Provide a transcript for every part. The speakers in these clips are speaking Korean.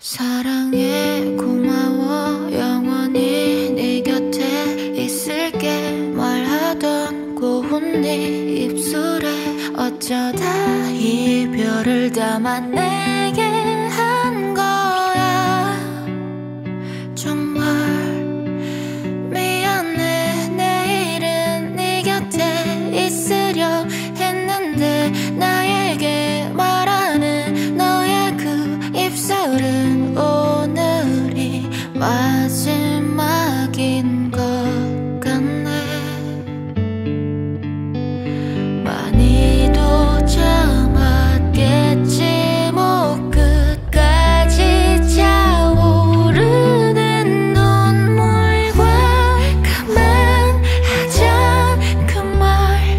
사랑해 고마워 영원히 네 곁에 있을게 말하던 고운 네 입술에 어쩌다 이별을 담아내게 한 거야. 정말 미안해. 내일은 네 곁에 있으려 했는데 나에게 말하는 너의 그 입술은 오늘이 마지막인 것 같네. 많이도 참았겠지 뭐 끝까지 차오르는 눈물과 그만하자 그 말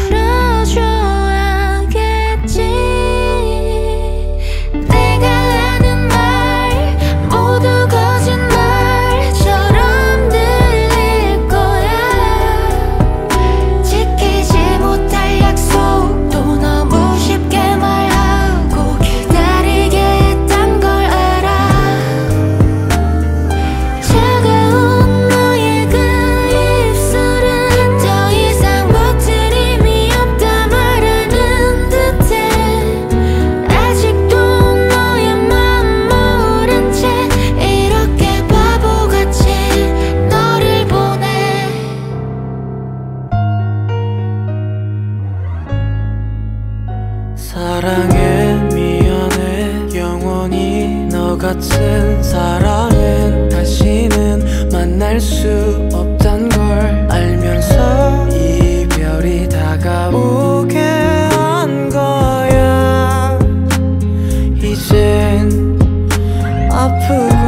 들어줘야겠지. 내가 하는 말 모두 거짓말처럼 들릴 거야. 지키지 못할 약속도 너무 쉽게 말하고 기다리게 했단 걸 알아. 차가운 너의 그 입술은 더 이상 버틸 힘이 없다 말하는 듯해. 아직도 너의 맘 모른 채 이렇게 바보같이 너를 보내. 사랑해 미안해 영원히 너 같은 사랑은 다시는 만날 수 없단 걸 알면서 이별이 다가오게 한 거야. 이젠 아프고